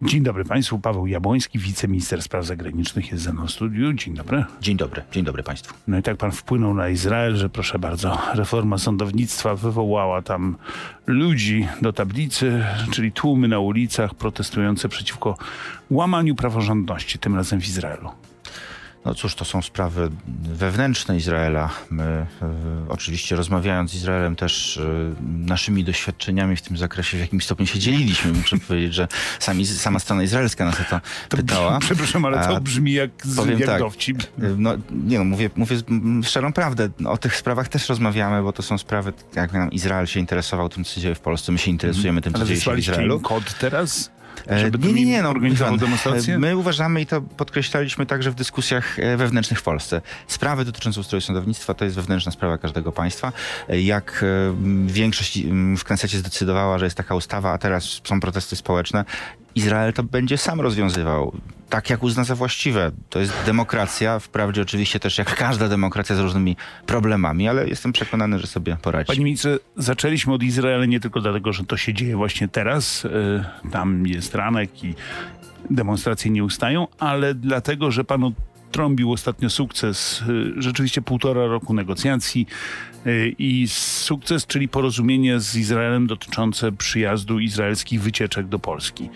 Dzień dobry Państwu. Paweł Jabłoński, wiceminister spraw zagranicznych, jest ze mną w studiu. Dzień dobry. Dzień dobry Państwu. No i tak pan wpłynął na Izrael, że proszę bardzo, reforma sądownictwa wywołała tam ludzi do tablicy, czyli tłumy na ulicach protestujące przeciwko łamaniu praworządności, tym razem w Izraelu. No cóż, to są sprawy wewnętrzne Izraela. My oczywiście rozmawiając z Izraelem też naszymi doświadczeniami w tym zakresie w jakimś stopniu się dzieliliśmy. Muszę powiedzieć, że sama strona izraelska nas o to pytała. Przepraszam, ale to brzmi jak tak, dowcip. Mówię szczerą prawdę. O tych sprawach też rozmawiamy, bo to są sprawy, jak nam Izrael się interesował tym, co się dzieje w Polsce. My się interesujemy tym, co dzieje się w Izraelu. Im kod teraz? Nie, organizował demonstrację? My uważamy i to podkreślaliśmy także w dyskusjach wewnętrznych w Polsce. Sprawy dotyczące ustroju sądownictwa to jest wewnętrzna sprawa każdego państwa. Jak większość w Knesecie zdecydowała, że jest taka ustawa, a teraz są protesty społeczne, Izrael to będzie sam rozwiązywał, tak jak uzna za właściwe. To jest demokracja, wprawdzie oczywiście też jak każda demokracja z różnymi problemami, ale jestem przekonany, że sobie poradzi. Panie ministrze, zaczęliśmy od Izraela nie tylko dlatego, że to się dzieje właśnie teraz, tam jest ranek i demonstracje nie ustają, ale dlatego, że pan trąbił ostatnio sukces, rzeczywiście 1,5 roku negocjacji i sukces, czyli porozumienie z Izraelem dotyczące przyjazdu izraelskich wycieczek do Polski.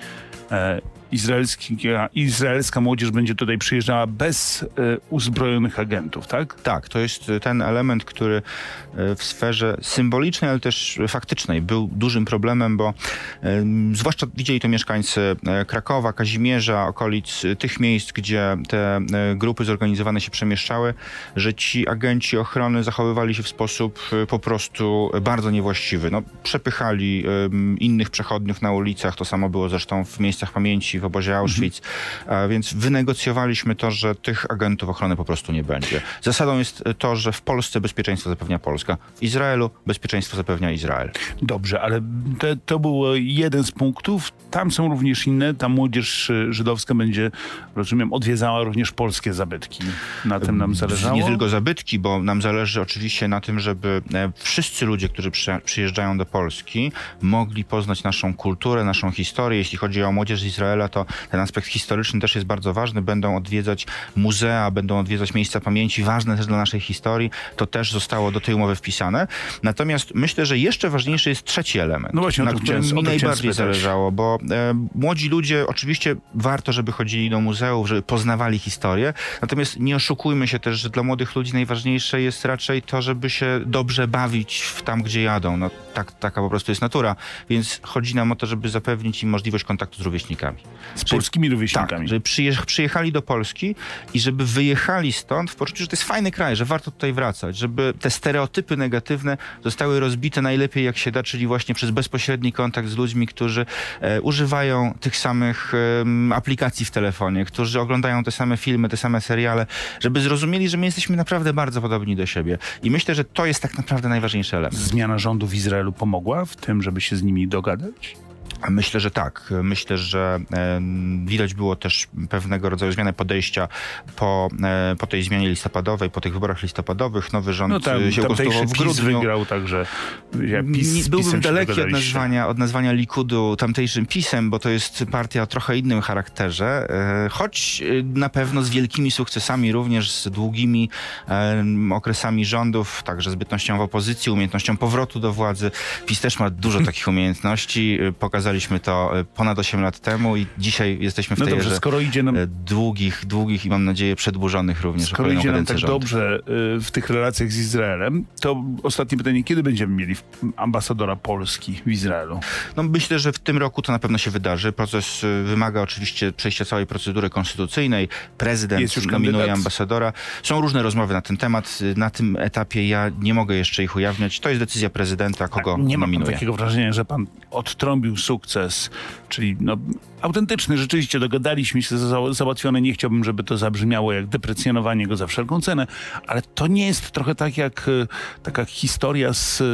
Izraelska młodzież będzie tutaj przyjeżdżała bez uzbrojonych agentów, tak? Tak, to jest ten element, który w sferze symbolicznej, ale też faktycznej był dużym problemem, bo zwłaszcza widzieli to mieszkańcy Krakowa, Kazimierza, okolic tych miejsc, gdzie te grupy zorganizowane się przemieszczały, że ci agenci ochrony zachowywali się w sposób po prostu bardzo niewłaściwy. No, przepychali innych przechodniów na ulicach, to samo było zresztą w miejscach pamięci, w obozie Auschwitz, więc wynegocjowaliśmy to, że tych agentów ochrony po prostu nie będzie. Zasadą jest to, że w Polsce bezpieczeństwo zapewnia Polska, w Izraelu bezpieczeństwo zapewnia Izrael. Dobrze, ale to był jeden z punktów. Tam są również inne. Ta młodzież żydowska będzie, rozumiem, odwiedzała również polskie zabytki. Na tym nam zależało? Nie tylko zabytki, bo nam zależy oczywiście na tym, żeby wszyscy ludzie, którzy przyjeżdżają do Polski, mogli poznać naszą kulturę, naszą historię. Jeśli chodzi o młodzież z Izraela, to ten aspekt historyczny też jest bardzo ważny. Będą odwiedzać muzea, będą odwiedzać miejsca pamięci, ważne też dla naszej historii. To też zostało do tej umowy wpisane. Natomiast myślę, że jeszcze ważniejszy jest trzeci element, no właśnie, na którym mi najbardziej zależało, bo młodzi ludzie, oczywiście warto, żeby chodzili do muzeów, żeby poznawali historię, natomiast nie oszukujmy się też, że dla młodych ludzi najważniejsze jest raczej to, żeby się dobrze bawić tam, gdzie jadą. No, taka po prostu jest natura, więc chodzi nam o to, żeby zapewnić im możliwość kontaktu z rówieśnikami. Z polskimi rówieśnikami. Tak, żeby przyjechali do Polski i żeby wyjechali stąd w poczuciu, że to jest fajny kraj, że warto tutaj wracać, żeby te stereotypy negatywne zostały rozbite najlepiej jak się da, czyli właśnie przez bezpośredni kontakt z ludźmi, którzy używają tych samych aplikacji w telefonie, którzy oglądają te same filmy, te same seriale, żeby zrozumieli, że my jesteśmy naprawdę bardzo podobni do siebie. I myślę, że to jest tak naprawdę najważniejszy element. Zmiana rządu w Izraelu pomogła w tym, żeby się z nimi dogadać? Myślę, że tak. Myślę, że widać było też pewnego rodzaju zmianę podejścia po tej zmianie listopadowej, po tych wyborach listopadowych. Nowy rząd się ukonstytuował w grudniu. Wygrał także. Byłbym daleki od nazwania Likudu tamtejszym PiS-em, bo to jest partia o trochę innym charakterze, choć na pewno z wielkimi sukcesami, również z długimi okresami rządów, także zbytnością w opozycji, umiejętnością powrotu do władzy. PiS też ma dużo takich umiejętności. Pokazaliśmy to ponad 8 lat temu i dzisiaj jesteśmy w tej erze skoro idzie nam długich i mam nadzieję przedłużonych również. Skoro idzie nam tak dobrze w tych relacjach z Izraelem, to ostatnie pytanie, kiedy będziemy mieli ambasadora Polski w Izraelu? No myślę, że w tym roku to na pewno się wydarzy. Proces wymaga oczywiście przejścia całej procedury konstytucyjnej. Prezydent nominuje ambasadora. Są różne rozmowy na ten temat. Na tym etapie ja nie mogę jeszcze ich ujawniać. To jest decyzja prezydenta, kogo nominuje. Nie mam takiego wrażenia, że pan odtrąbił sukces, czyli autentyczny, rzeczywiście dogadaliśmy się, załatwione. Nie chciałbym, żeby to zabrzmiało jak deprecjonowanie go za wszelką cenę, ale to nie jest trochę tak jak taka historia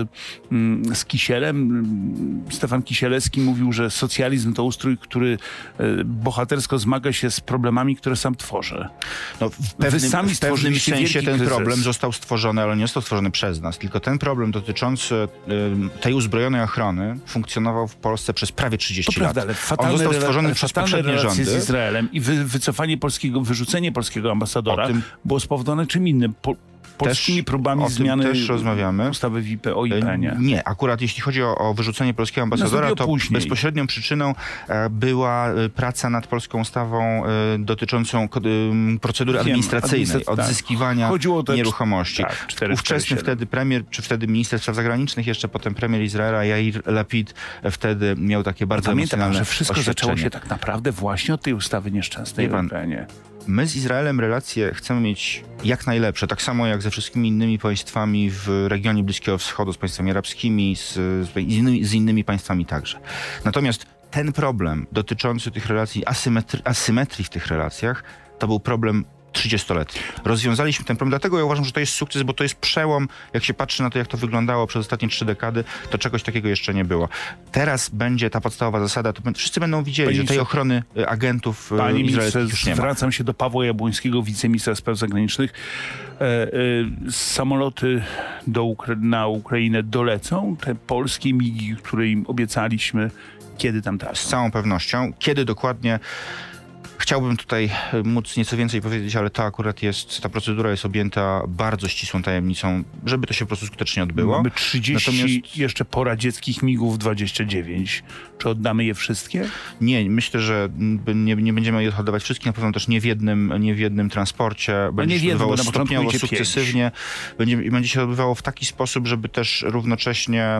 z Kisielem. Stefan Kisielewski mówił, że socjalizm to ustrój, który bohatersko zmaga się z problemami, które sam tworzy. No, w pewnym sensie ten problem został stworzony, ale nie został stworzony przez nas, tylko ten problem dotyczący tej uzbrojonej ochrony funkcjonował w Polsce przez prawie 30 to lat. Prawda, ale On został stworzony przez poprzednie relacje rządy. z Izraelem i wyrzucenie polskiego ambasadora było spowodowane czym innym? Polskimi próbami zmiany też rozmawiamy. ustawy o IPN-ie. Nie, akurat jeśli chodzi o wyrzucenie polskiego ambasadora, to później. bezpośrednią przyczyną była praca nad polską ustawą dotyczącą procedury administracyjnej, odzyskiwania nieruchomości. Tak, Ówczesny wtedy premier, czy wtedy minister spraw zagranicznych, jeszcze potem premier Izraela, Jair Lapid, wtedy miał takie bardzo emocjonalne że wszystko zaczęło się tak naprawdę właśnie od tej ustawy nieszczęsnej w IPN-ie. My z Izraelem relacje chcemy mieć jak najlepsze, tak samo jak ze wszystkimi innymi państwami w regionie Bliskiego Wschodu, z państwami arabskimi, z innymi państwami także. Natomiast ten problem dotyczący tych relacji, asymetrii w tych relacjach, to był problem 30-letni. Rozwiązaliśmy ten problem, dlatego ja uważam, że to jest sukces, bo to jest przełom, jak się patrzy na to, jak to wyglądało przez ostatnie 3 dekady, to czegoś takiego jeszcze nie było. Teraz będzie ta podstawowa zasada, to wszyscy będą widzieli, że tej ochrony agentów izraelskich już nie ma. Zwracam się do Pawła Jabłońskiego, wiceministra spraw zagranicznych. Samoloty na Ukrainę dolecą, te polskie migi, które im obiecaliśmy, kiedy tam tracą? Z całą pewnością. Kiedy dokładnie? Chciałbym tutaj móc nieco więcej powiedzieć, ale to akurat ta procedura jest objęta bardzo ścisłą tajemnicą, żeby to się po prostu skutecznie odbyło. Mamy 30 jeszcze poradzieckich MiG-ów 29. Czy oddamy je wszystkie? Nie, myślę, że nie będziemy je oddawać wszystkich, na pewno też nie w jednym transporcie. Będzie się odbywało stopniowo, sukcesywnie. Będzie się odbywało w taki sposób, żeby też równocześnie,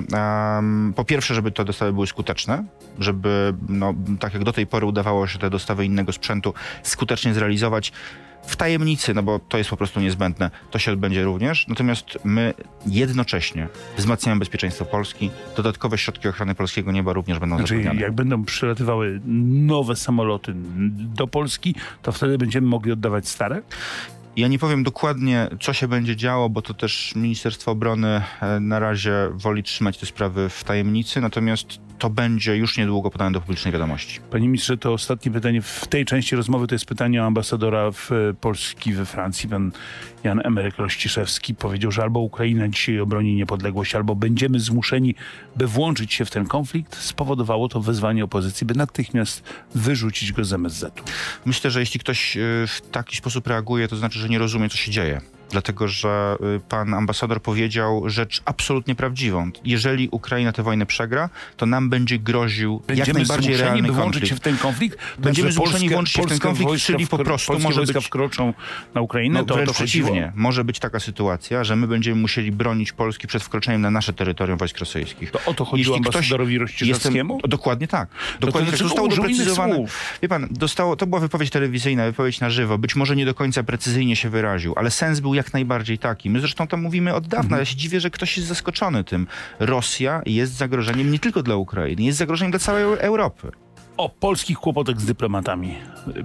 po pierwsze, żeby te dostawy były skuteczne, żeby, tak jak do tej pory udawało się te dostawy innego sprzętu skutecznie zrealizować w tajemnicy, bo to jest po prostu niezbędne. To się odbędzie również. Natomiast my jednocześnie wzmacniamy bezpieczeństwo Polski. Dodatkowe środki ochrony polskiego nieba również będą zapewniane. Jak będą przylatywały nowe samoloty do Polski, to wtedy będziemy mogli oddawać stare? Ja nie powiem dokładnie, co się będzie działo, bo to też Ministerstwo Obrony na razie woli trzymać te sprawy w tajemnicy, natomiast to będzie już niedługo podane do publicznej wiadomości. Panie ministrze, to ostatnie pytanie w tej części rozmowy to jest pytanie o ambasadora Polski we Francji. Pan Jan Emeryk Rościszewski powiedział, że albo Ukraina dzisiaj obroni niepodległość, albo będziemy zmuszeni, by włączyć się w ten konflikt. Spowodowało to wezwanie opozycji, by natychmiast wyrzucić go z MSZ-u. Myślę, że jeśli ktoś w taki sposób reaguje, to znaczy, że nie rozumie, co się dzieje. Dlatego, że pan ambasador powiedział rzecz absolutnie prawdziwą. Jeżeli Ukraina tę wojnę przegra, to nam będzie groził jak najbardziej realny konflikt. Się w ten konflikt? Będziemy zmuszeni włączyć się w ten konflikt, czyli po prostu może wojska wkroczą na Ukrainę? Wręcz przeciwnie. Może być taka sytuacja, że my będziemy musieli bronić Polski przed wkroczeniem na nasze terytorium wojsk rosyjskich. To o to chodziło ambasadorowi Rościszewskiemu? Dokładnie tak. Dokładnie tak. Zostało doprecyzowane. Wie pan, to była wypowiedź telewizyjna, wypowiedź na żywo. Być może nie do końca precyzyjnie się wyraził, ale sens był jak najbardziej taki. My zresztą to mówimy od dawna. Ja się dziwię, że ktoś jest zaskoczony tym. Rosja jest zagrożeniem nie tylko dla Ukrainy, jest zagrożeniem dla całej Europy. O polskich kłopotach z dyplomatami.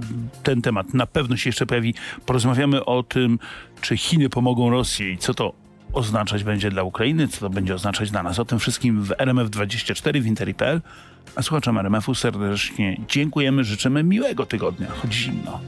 Ten temat na pewno się jeszcze pojawi. Porozmawiamy o tym, czy Chiny pomogą Rosji i co to oznaczać będzie dla Ukrainy, co to będzie oznaczać dla nas. O tym wszystkim w RMF24 w Interi.pl. A słuchaczom RMF-u serdecznie dziękujemy, życzymy miłego tygodnia, choć zimno.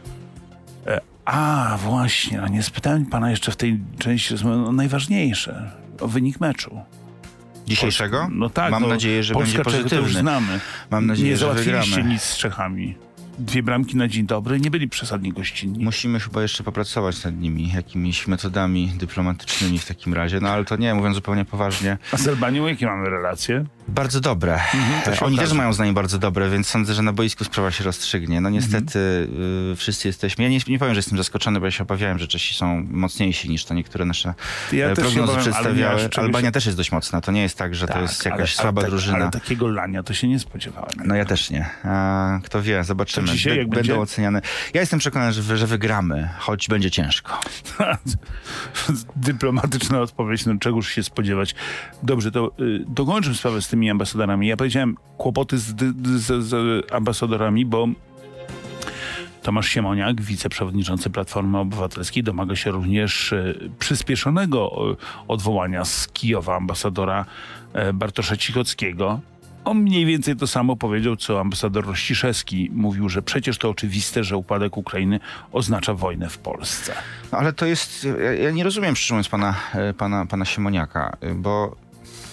Właśnie, nie spytałem pana jeszcze w tej części rozmowy o najważniejsze, o wynik meczu. Dzisiejszego? No tak. Mam nadzieję, że Polska, będzie pozytywny. To już znamy. Mam nadzieję, że wygramy. Nie załatwiliście nic z Czechami. 2 bramki na dzień dobry, nie byli przesadnie gościnni. Musimy chyba jeszcze popracować nad nimi, jakimiś metodami dyplomatycznymi w takim razie, ale to nie, mówiąc zupełnie poważnie. A z Albanią jakie mamy relacje? Bardzo dobre. Oni też mają z nami bardzo dobre, więc sądzę, że na boisku sprawa się rozstrzygnie. No niestety wszyscy jesteśmy. Ja nie powiem, że jestem zaskoczony, bo ja się obawiałem, że Czesi są mocniejsi niż to niektóre nasze prognozy przedstawiały. Albania też jest dość mocna. To nie jest tak, że to jest jakaś słaba drużyna. Ale takiego lania to się nie spodziewałem. No ja też nie. Kto wie, zobaczymy. Dzisiaj, będą oceniane. Ja jestem przekonany, że wygramy, choć będzie ciężko. Dyplomatyczna odpowiedź, czegoż się spodziewać. Dobrze, to dokończę sprawę z tymi ambasadorami. Ja powiedziałem kłopoty z ambasadorami, bo Tomasz Siemoniak, wiceprzewodniczący Platformy Obywatelskiej, domaga się również przyspieszonego odwołania z Kijowa ambasadora Bartosza Cichockiego. On mniej więcej to samo powiedział, co ambasador Rościszewski. Mówił, że przecież to oczywiste, że upadek Ukrainy oznacza wojnę w Polsce. No, ale to jest... Ja nie rozumiem, szczerze mówiąc, pana Siemoniaka, bo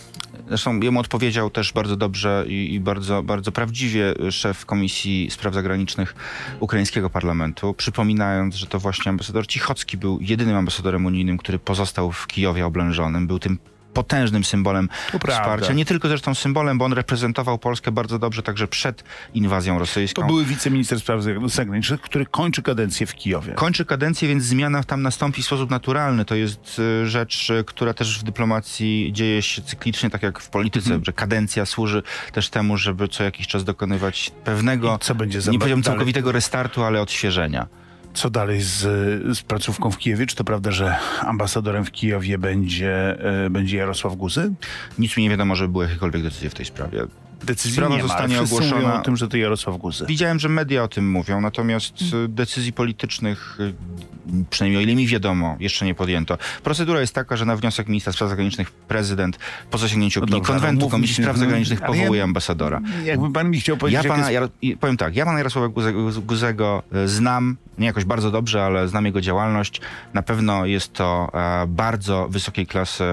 Zresztą jemu odpowiedział też bardzo dobrze i bardzo, bardzo prawdziwie szef Komisji Spraw Zagranicznych ukraińskiego parlamentu, przypominając, że to właśnie ambasador Cichocki był jedynym ambasadorem unijnym, który pozostał w Kijowie oblężonym. Był tym potężnym symbolem wsparcia. Nie tylko zresztą symbolem, bo on reprezentował Polskę bardzo dobrze także przed inwazją rosyjską. To były wiceminister spraw zagranicznych, który kończy kadencję w Kijowie. Kończy kadencję, więc zmiana tam nastąpi w sposób naturalny. To jest rzecz, która też w dyplomacji dzieje się cyklicznie, tak jak w polityce, że kadencja służy też temu, żeby co jakiś czas dokonywać pewnego, nie powiedziałbym całkowitego restartu, ale odświeżenia. Co dalej z placówką w Kijowie? Czy to prawda, że ambasadorem w Kijowie będzie Jarosław Guzy? Nic mi nie wiadomo, żeby były jakiekolwiek decyzje w tej sprawie. Decyzji nie ma, zostanie ogłoszona. Mówią o tym, że to Jarosław Guzy. Widziałem, że media o tym mówią, natomiast decyzji politycznych, przynajmniej o ile mi wiadomo, jeszcze nie podjęto. Procedura jest taka, że na wniosek ministra spraw zagranicznych prezydent po zasięgnięciu opinii konwentu Komisji Spraw Zagranicznych powołuje ambasadora. Jakby pan mi chciał powiedzieć... Powiem tak, ja pana Jarosława Guzego znam, nie jakoś bardzo dobrze, ale znam jego działalność. Na pewno jest to bardzo wysokiej klasy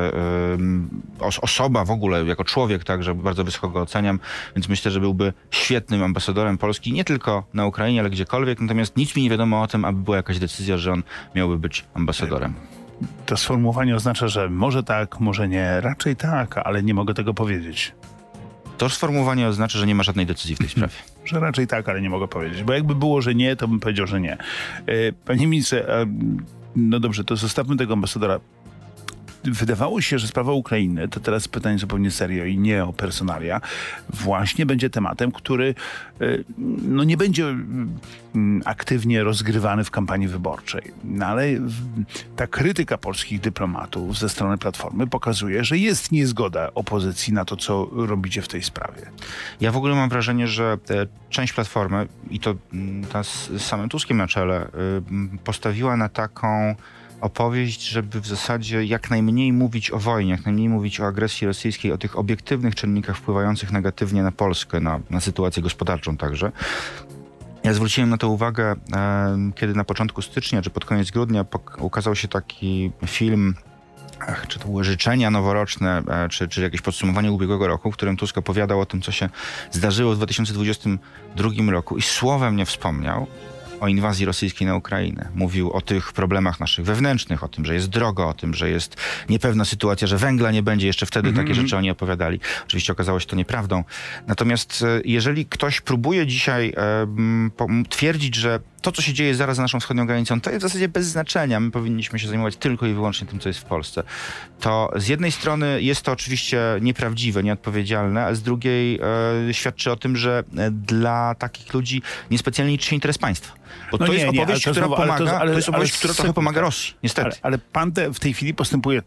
osoba w ogóle, jako człowiek także bardzo wysoko go oceniam, więc myślę, że byłby świetnym ambasadorem Polski, nie tylko na Ukrainie, ale gdziekolwiek. Natomiast nic mi nie wiadomo o tym, aby była jakaś decyzja, że on miałby być ambasadorem. To sformułowanie oznacza, że może tak, może nie, raczej tak, ale nie mogę tego powiedzieć. To sformułowanie oznacza, że nie ma żadnej decyzji w tej sprawie. Że raczej tak, ale nie mogę powiedzieć. Bo jakby było, że nie, to bym powiedział, że nie. Panie ministrze, no dobrze, to zostawmy tego ambasadora. Wydawało się, że sprawa Ukrainy, to teraz pytanie zupełnie serio i nie o personalia, właśnie będzie tematem, który no nie będzie aktywnie rozgrywany w kampanii wyborczej. No ale ta krytyka polskich dyplomatów ze strony Platformy pokazuje, że jest niezgoda opozycji na to, co robicie w tej sprawie. Ja w ogóle mam wrażenie, że część Platformy, i to ta z samym Tuskiem na czele, postawiła na taką opowieść, żeby w zasadzie jak najmniej mówić o wojnie, jak najmniej mówić o agresji rosyjskiej, o tych obiektywnych czynnikach wpływających negatywnie na Polskę, na sytuację gospodarczą także. Ja zwróciłem na to uwagę, kiedy na początku stycznia, czy pod koniec grudnia ukazał się taki film, czy to były życzenia noworoczne, czy jakieś podsumowanie ubiegłego roku, w którym Tusk opowiadał o tym, co się zdarzyło w 2022 roku i słowem nie wspomniał o inwazji rosyjskiej na Ukrainę. Mówił o tych problemach naszych wewnętrznych, o tym, że jest drogo, o tym, że jest niepewna sytuacja, że węgla nie będzie. Jeszcze wtedy takie rzeczy oni opowiadali. Oczywiście okazało się to nieprawdą. Natomiast jeżeli ktoś próbuje dzisiaj twierdzić, że to, co się dzieje zaraz za naszą wschodnią granicą, to jest w zasadzie bez znaczenia. My powinniśmy się zajmować tylko i wyłącznie tym, co jest w Polsce. To z jednej strony jest to oczywiście nieprawdziwe, nieodpowiedzialne, a z drugiej świadczy o tym, że dla takich ludzi niespecjalnie liczy się interes państwa. Bo to jest opowieść, która pomaga, to jest opowieść, która trochę pomaga Rosji, niestety. Ale pan w tej chwili postępuje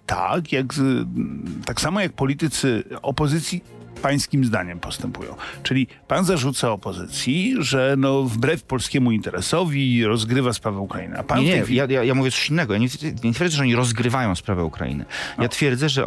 tak samo jak politycy opozycji pańskim zdaniem postępują. Czyli pan zarzuca opozycji, że no wbrew polskiemu interesowi rozgrywa sprawę Ukrainy. A pan ja mówię coś innego. Ja nie twierdzę, że oni rozgrywają sprawę Ukrainy. Ja twierdzę, że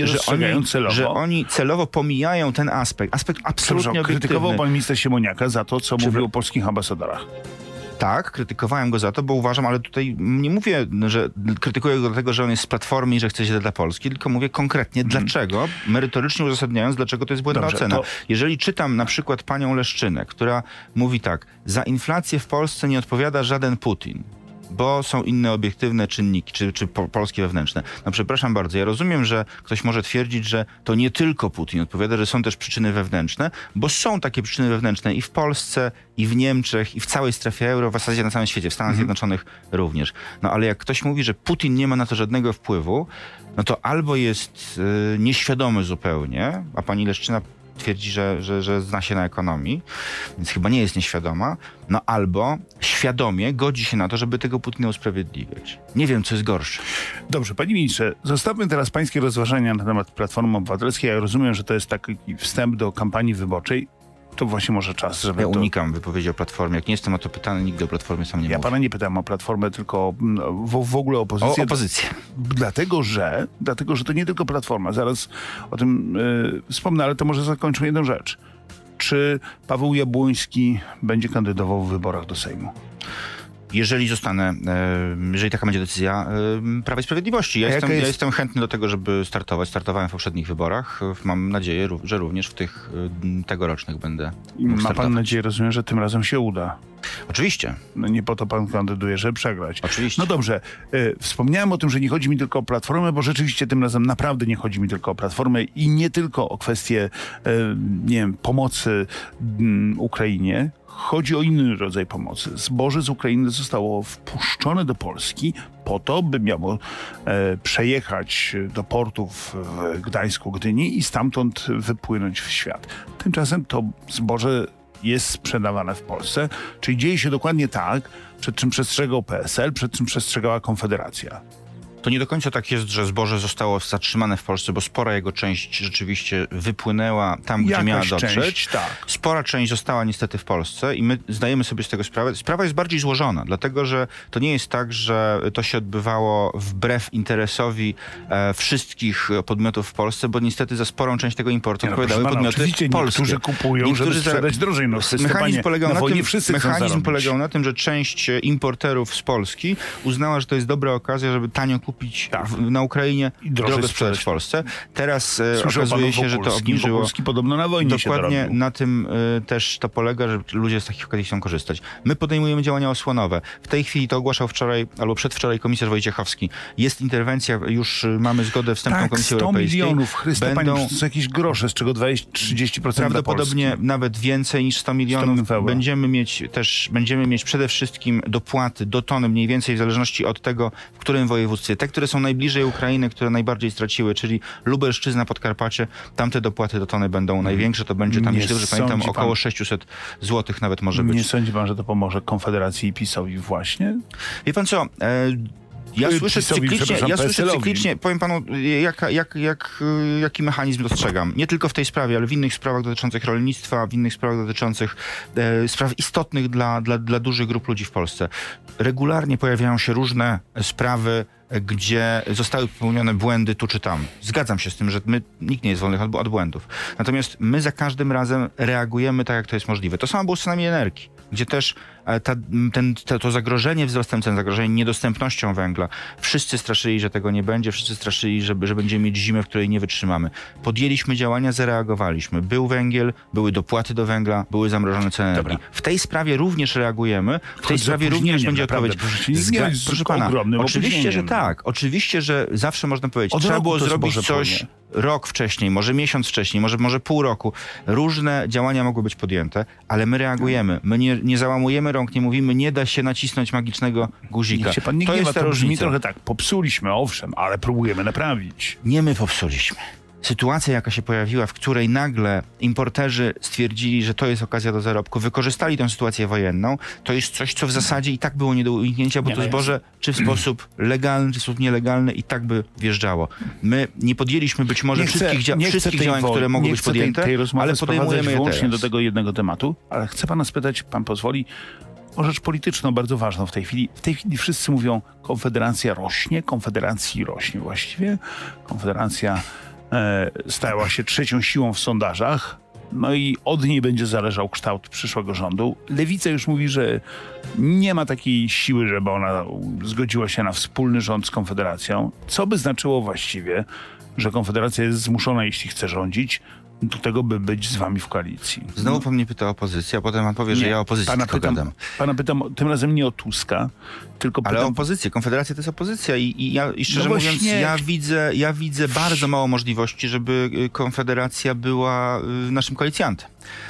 oni celowo pomijają ten aspekt absolutnie obiektywny. Krytykował pan ministra Siemoniaka za to, co mówił o polskich ambasadorach. Tak, krytykowałem go za to, bo uważam, ale tutaj nie mówię, że krytykuję go dlatego, że on jest z Platformy i że chce źle dla Polski, tylko mówię konkretnie dlaczego, merytorycznie uzasadniając, dlaczego to jest błędna ocena. Jeżeli czytam na przykład panią Leszczynę, która mówi tak, za inflację w Polsce nie odpowiada żaden Putin, bo są inne obiektywne czynniki, czy polskie wewnętrzne. No przepraszam bardzo, ja rozumiem, że ktoś może twierdzić, że to nie tylko Putin odpowiada, że są też przyczyny wewnętrzne, bo są takie przyczyny wewnętrzne i w Polsce, i w Niemczech, i w całej strefie euro, w zasadzie na całym świecie, w Stanach Zjednoczonych również. No ale jak ktoś mówi, że Putin nie ma na to żadnego wpływu, no to albo jest nieświadomy zupełnie, a pani Leszczyna twierdzi, że zna się na ekonomii, więc chyba nie jest nieświadoma, no albo świadomie godzi się na to, żeby tego Putina usprawiedliwiać. Nie wiem, co jest gorsze. Dobrze, panie ministrze, zostawmy teraz pańskie rozważania na temat Platformy Obywatelskiej. Ja rozumiem, że to jest taki wstęp do kampanii wyborczej. To właśnie może czas, żeby... Ja unikam wypowiedzi o Platformie. Jak nie jestem o to pytany, nigdy o Platformie sam nie mówię. Ja pana nie pytałem o Platformę, tylko w ogóle o opozycję. O opozycję. Dlatego, że to nie tylko Platforma. Zaraz o tym wspomnę, ale to może zakończę jedną rzecz. Czy Paweł Jabłoński będzie kandydował w wyborach do Sejmu? jeżeli jeżeli taka będzie decyzja Prawa i Sprawiedliwości. Ja jestem chętny do tego, żeby startować. Startowałem w poprzednich wyborach. Mam nadzieję, że również w tych tegorocznych będę mógł Ma pan nadzieję, rozumiem, że tym razem się uda. Oczywiście. No nie po to pan kandyduje, żeby przegrać. Oczywiście. No dobrze. Wspomniałem o tym, że nie chodzi mi tylko o Platformę, bo rzeczywiście tym razem naprawdę nie chodzi mi tylko o Platformę i nie tylko o kwestię, nie wiem, pomocy Ukrainie. Chodzi o inny rodzaj pomocy. Zboże z Ukrainy zostało wpuszczone do Polski po to, by miało przejechać do portów w Gdańsku, Gdyni i stamtąd wypłynąć w świat. Tymczasem to zboże jest sprzedawane w Polsce, czyli dzieje się dokładnie tak, przed czym przestrzegał PSL, przed czym przestrzegała Konfederacja. To nie do końca tak jest, że zboże zostało zatrzymane w Polsce, bo spora jego część rzeczywiście wypłynęła tam, gdzie miała dotrzeć. Część, tak. Spora część została niestety w Polsce i my zdajemy sobie z tego sprawę. Sprawa jest bardziej złożona, dlatego że to nie jest tak, że to się odbywało wbrew interesowi wszystkich podmiotów w Polsce, bo niestety za sporą część tego importu odpowiadały podmioty polskie. Niektórzy kupują, żeby sprzedać drożej. Mechanizm polegał na tym, że część importerów z Polski uznała, że to jest dobra okazja, żeby tanio kupić na Ukrainie i drogo sprzedać w Polsce. Teraz okazuje się, że to obniżyło. Wokulski podobno na wojnie dokładnie na tym też to polega, że ludzie z takich okazji chcą korzystać. My podejmujemy działania osłonowe. W tej chwili to ogłaszał wczoraj albo przedwczoraj komisarz Wojciechowski. Jest interwencja, już mamy zgodę wstępną Komisji Europejskiej. 100 milionów, Chryste, Panie, to są jakieś grosze, z czego 20-30% prawdopodobnie nawet więcej niż 100 milionów. Będziemy mieć przede wszystkim dopłaty do tony, mniej więcej w zależności od tego, w którym województwie. Te, które są najbliżej Ukrainy, które najbardziej straciły, czyli Lubelszczyzna, Podkarpacie, tamte dopłaty do tony będą największe. To będzie tam, jeśli dobrze pamiętam, około 600 zł nawet może być. Nie sądzi pan, że to pomoże Konfederacji i PiS-owi właśnie? Wie pan co? Ja słyszę cyklicznie, powiem panu, jaki mechanizm dostrzegam. Nie tylko w tej sprawie, ale w innych sprawach dotyczących rolnictwa, w innych sprawach dotyczących spraw istotnych dla dużych grup ludzi w Polsce. Regularnie pojawiają się różne sprawy, gdzie zostały popełnione błędy tu czy tam. Zgadzam się z tym, że nikt nie jest wolny od błędów. Natomiast my za każdym razem reagujemy tak, jak to jest możliwe. To samo było z cenami energii, gdzie też to zagrożenie wzrostem cen, zagrożenie niedostępnością węgla. Wszyscy straszyli, że tego nie będzie, wszyscy straszyli, że będziemy mieć zimę, w której nie wytrzymamy. Podjęliśmy działania, zareagowaliśmy. Był węgiel, były dopłaty do węgla, były zamrożone ceny energii. W tej sprawie również reagujemy, w tej sprawie również będzie odpowiedź. Proszę pana, oczywiście, że tak. Oczywiście, że zawsze można powiedzieć, trzeba było zrobić coś rok wcześniej, może miesiąc wcześniej, może pół roku. Różne działania mogły być podjęte, ale my reagujemy. My nie załamujemy rąk, nie mówimy, nie da się nacisnąć magicznego guzika. Niech się pan nie gniewa, to brzmi trochę tak. Popsuliśmy, owszem, ale próbujemy naprawić. Nie my popsuliśmy. Sytuacja, jaka się pojawiła, w której nagle importerzy stwierdzili, że to jest okazja do zarobku, wykorzystali tę sytuację wojenną, to jest coś, co w zasadzie i tak było nie do uniknięcia, bo to zboże czy w sposób legalny, czy w sposób nielegalny i tak by wjeżdżało. My nie podjęliśmy być może wszystkich działań, które mogły być podjęte, ale podejmujemy je wyłącznie do tego jednego tematu, ale chcę pana spytać, pan pozwoli, o rzecz polityczną bardzo ważną w tej chwili. W tej chwili wszyscy mówią, Konfederacja rośnie, Konfederacji rośnie właściwie. Konfederacja stała się trzecią siłą w sondażach, no i od niej będzie zależał kształt przyszłego rządu. Lewica już mówi, że nie ma takiej siły, żeby ona zgodziła się na wspólny rząd z Konfederacją, co by znaczyło właściwie, że Konfederacja jest zmuszona, jeśli chce rządzić, do tego, by być z wami w koalicji. Znowu pan mnie pyta o opozycję, a potem pan powie, że ja o opozycji tylko gadam. Pana pytam tym razem nie o Tuska, tylko pytam... Ale o opozycję. Konfederacja to jest opozycja i szczerze mówiąc, ja widzę bardzo mało możliwości, żeby Konfederacja była naszym koalicjantem.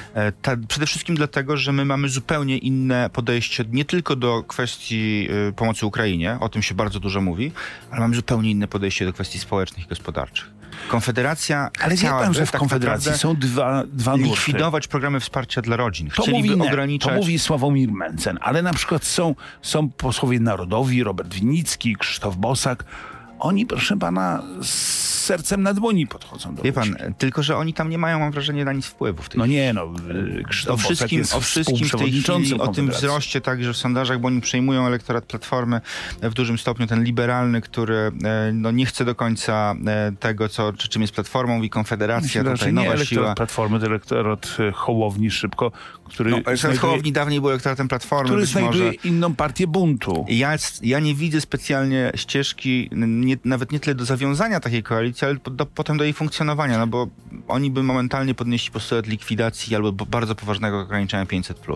Przede wszystkim dlatego, że my mamy zupełnie inne podejście nie tylko do kwestii pomocy Ukrainie, o tym się bardzo dużo mówi, ale mamy zupełnie inne podejście do kwestii społecznych i gospodarczych. Konfederacja ale wie pan, że w Konfederacji są dwa nurty. Likwidować programy wsparcia dla rodzin. Chcieliby ograniczać... To mówi Sławomir Mencen, ale na przykład są posłowie narodowi, Robert Winnicki, Krzysztof Bosak. oni, proszę pana, z sercem na dłoni podchodzą do Wie pan, ludzi. tylko że oni tam nie mają, mam wrażenie, na nic wpływu w tej Krzysztof o wszystkim, jest o wszystkim w tej chwili, o tym Konfederacji. wzroście także w sondażach, bo oni przejmują elektorat Platformy w dużym stopniu, ten liberalny, który nie chce do końca tego, czym jest Platformą i Konfederacja, Myślę, tutaj że nie nowa elektorat siła. Platformy, to elektorat Hołowni szybko, który Elektorat Hołowni dawniej był elektoratem Platformy, który być znajduje może. inną partię buntu. Ja nie widzę specjalnie ścieżki, nawet nie tyle do zawiązania takiej koalicji, ale potem do jej funkcjonowania, no bo oni by momentalnie podnieśli postulat likwidacji albo bardzo poważnego ograniczenia 500+.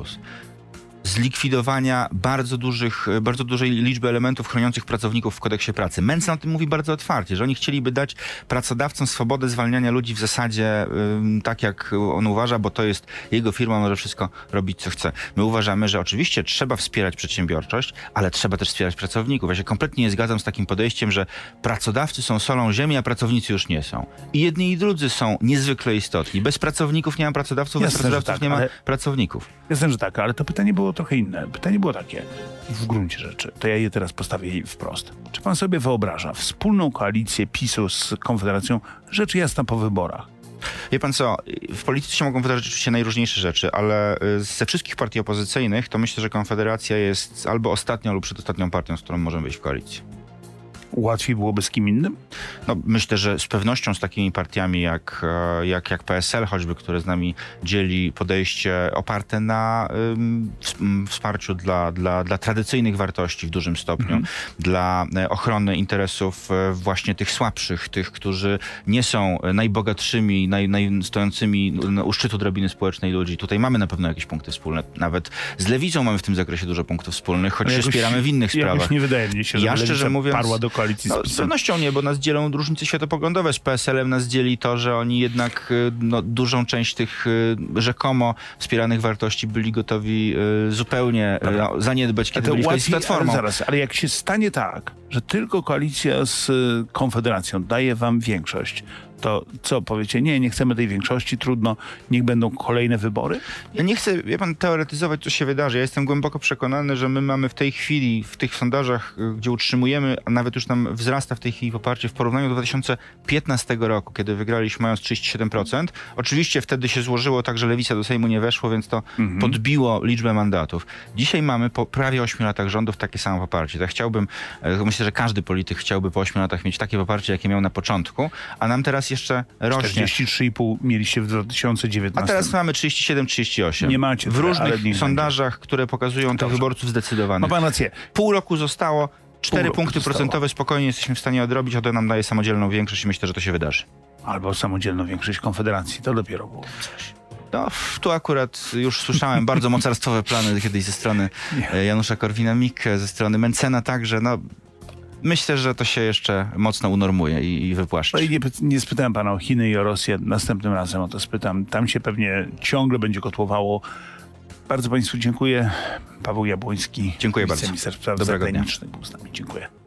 Zlikwidowania bardzo dużej liczby elementów chroniących pracowników w kodeksie pracy. Mencen o tym mówi bardzo otwarcie, że oni chcieliby dać pracodawcom swobodę zwalniania ludzi w zasadzie tak, jak on uważa, bo to jest jego firma, może wszystko robić, co chce. My uważamy, że oczywiście trzeba wspierać przedsiębiorczość, ale trzeba też wspierać pracowników. Ja się kompletnie nie zgadzam z takim podejściem, że pracodawcy są solą ziemi, a pracownicy już nie są. I jedni i drudzy są niezwykle istotni. Bez pracowników nie ma pracodawców, bez pracodawców nie ma pracowników. Jasne, że tak, ale to pytanie było trochę inne. Pytanie było takie, w gruncie rzeczy, to ja je teraz postawię jej wprost. Czy pan sobie wyobraża wspólną koalicję PiS-u z Konfederacją, rzecz jasna, po wyborach? Wie pan co, w polityce się mogą wydarzyć oczywiście najróżniejsze rzeczy, ale ze wszystkich partii opozycyjnych to myślę, że Konfederacja jest albo ostatnią lub przedostatnią partią, z którą możemy wejść w koalicję. Łatwiej byłoby z kim innym? No, myślę, że z pewnością z takimi partiami jak PSL choćby, które z nami dzieli podejście oparte na wsparciu dla tradycyjnych wartości w dużym stopniu, dla ochrony interesów właśnie tych słabszych, tych, którzy nie są najbogatszymi, stojącymi u szczytu drabiny społecznej ludzi. Tutaj mamy na pewno jakieś punkty wspólne. Nawet z Lewicą mamy w tym zakresie dużo punktów wspólnych, choć się spieramy w innych sprawach. Jakoś nie wydaje mi się, że szczerze mówiąc, parła do koalicji z PiS-em. Z pewnością nie, bo nas dzielą różnice światopoglądowe. Z PSL-em nas dzieli to, że oni jednak dużą część tych rzekomo wspieranych wartości byli gotowi zupełnie zaniedbać, kiedy byli w koalicji z Platformą. Ale jak się stanie tak, że tylko koalicja z Konfederacją daje wam większość, to co, powiecie, nie chcemy tej większości, trudno, niech będą kolejne wybory? Ja nie chcę, wie pan, teoretyzować, co się wydarzy. Ja jestem głęboko przekonany, że my mamy w tej chwili, w tych sondażach, gdzie utrzymujemy, a nawet już nam wzrasta w tej chwili poparcie w porównaniu do 2015 roku, kiedy wygraliśmy mając 37%. Oczywiście wtedy się złożyło tak, że Lewica do Sejmu nie weszło, więc to podbiło liczbę mandatów. Dzisiaj mamy po prawie 8 latach rządów takie samo poparcie. Tak myślę, że każdy polityk chciałby po 8 latach mieć takie poparcie, jakie miał na początku, a nam teraz jeszcze rośnie. 43,5 mieliście w 2019. A teraz mamy 37-38. Nie macie. W różnych sondażach, które pokazują tych wyborców zdecydowanych. Ma pan rację. Pół roku zostało, 4 punkty procentowe spokojnie jesteśmy w stanie odrobić, a to nam daje samodzielną większość i myślę, że to się wydarzy. Albo samodzielną większość Konfederacji, to dopiero było coś. No, tu akurat już słyszałem bardzo mocarstwowe plany kiedyś ze strony Janusza Korwina-Mikke, ze strony Mencena także, myślę, że to się jeszcze mocno unormuje i wypłaszczy. No i nie spytałem pana o Chiny i o Rosję. Następnym razem o to spytam. Tam się pewnie ciągle będzie kotłowało. Bardzo państwu dziękuję. Paweł Jabłoński, dziękuję bardzo. wiceminister spraw zagranicznych był z nami. Dziękuję.